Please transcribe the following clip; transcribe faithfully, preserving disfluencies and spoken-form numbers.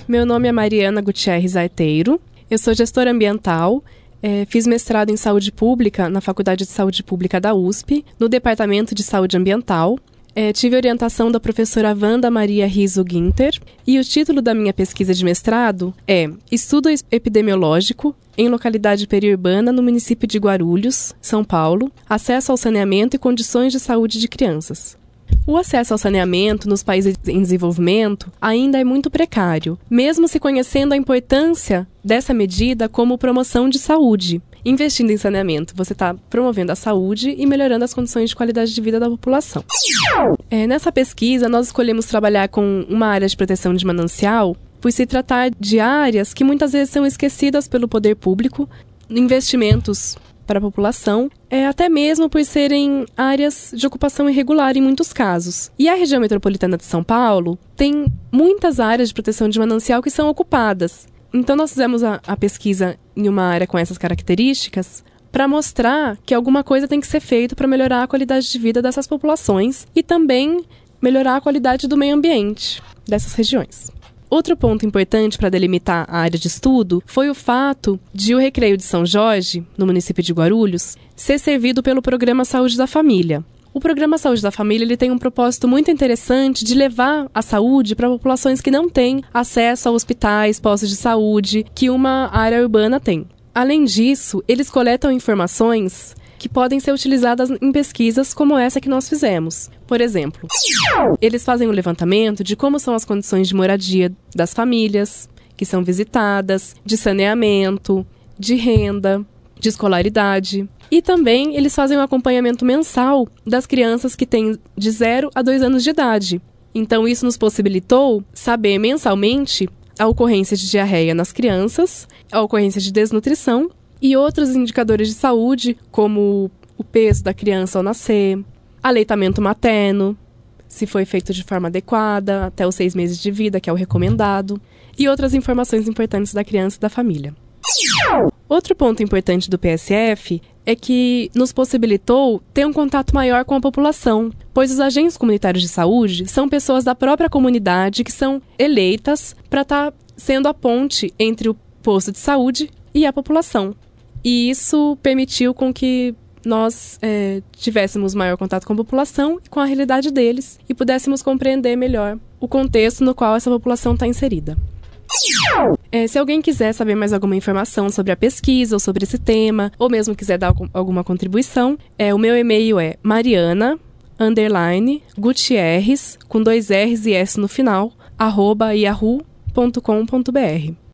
Meu nome é Mariana Gutierrez Arteiro, eu sou gestora ambiental, é, fiz mestrado em saúde pública na Faculdade de Saúde Pública da U S P, no Departamento de Saúde Ambiental. É, tive orientação da professora Wanda Maria Riso Guinter e o título da minha pesquisa de mestrado é Estudo Epidemiológico em Localidade Periurbana no município de Guarulhos, São Paulo, acesso ao saneamento e condições de saúde de crianças. O acesso ao saneamento nos países em desenvolvimento ainda é muito precário, mesmo se conhecendo a importância dessa medida como promoção de saúde. Investindo em saneamento, você está promovendo a saúde e melhorando as condições de qualidade de vida da população. É, nessa pesquisa, nós escolhemos trabalhar com uma área de proteção de manancial, por se tratar de áreas que muitas vezes são esquecidas pelo poder público, investimentos para a população, é, até mesmo por serem áreas de ocupação irregular em muitos casos. E a região metropolitana de São Paulo tem muitas áreas de proteção de manancial que são ocupadas. Então nós fizemos a, a pesquisa em uma área com essas características para mostrar que alguma coisa tem que ser feita para melhorar a qualidade de vida dessas populações e também melhorar a qualidade do meio ambiente dessas regiões. Outro ponto importante para delimitar a área de estudo foi o fato de o Recreio de São Jorge, no município de Guarulhos, ser servido pelo Programa Saúde da Família. O Programa Saúde da Família ele tem um propósito muito interessante de levar a saúde para populações que não têm acesso a hospitais, postos de saúde, que uma área urbana tem. Além disso, eles coletam informações que podem ser utilizadas em pesquisas como essa que nós fizemos. Por exemplo, eles fazem um levantamento de como são as condições de moradia das famílias que são visitadas, de saneamento, de renda, de escolaridade. E também eles fazem um acompanhamento mensal das crianças que têm de zero a dois anos de idade. Então isso nos possibilitou saber mensalmente a ocorrência de diarreia nas crianças, a ocorrência de desnutrição e outros indicadores de saúde, como o peso da criança ao nascer, aleitamento materno, se foi feito de forma adequada, até os seis meses de vida, que é o recomendado, e outras informações importantes da criança e da família. Outro ponto importante do P S F é que nos possibilitou ter um contato maior com a população, pois os agentes comunitários de saúde são pessoas da própria comunidade que são eleitas para estar sendo a ponte entre o posto de saúde e a população. E isso permitiu com que nós é, tivéssemos maior contato com a população e com a realidade deles e pudéssemos compreender melhor o contexto no qual essa população está inserida. É, se alguém quiser saber mais alguma informação sobre a pesquisa ou sobre esse tema, ou mesmo quiser dar alguma contribuição, é, o meu e-mail é mariana, underline, gutierrez, com dois R's e S no final, arroba yahoo ponto com ponto br.